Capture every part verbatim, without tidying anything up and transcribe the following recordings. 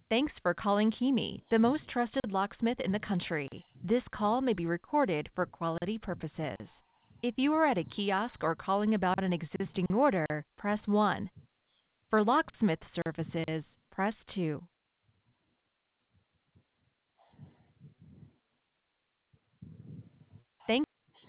Thanks for calling Kimi, the most trusted locksmith in the country. This call may be recorded for quality purposes. If you are at a kiosk or calling about an existing order, press one. For locksmith services, press two. Thank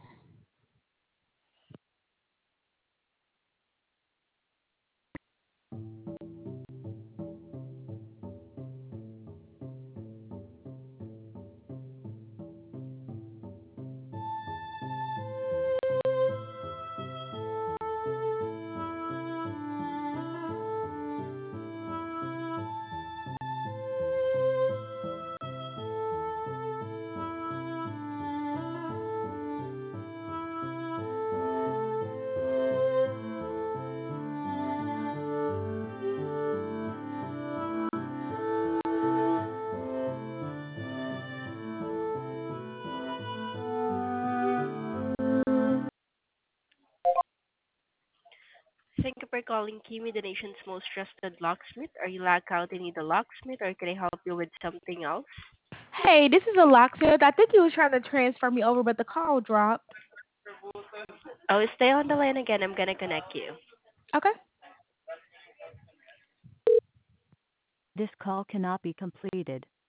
Thank you for calling Kimi, the nation's most trusted locksmith. Are you locked out and need a locksmith, or can I help you with something else? Hey, this is a locksmith. I think you was trying to transfer me over, but the call dropped. Oh, stay on the line again. I'm gonna connect you. Okay. This call cannot be completed.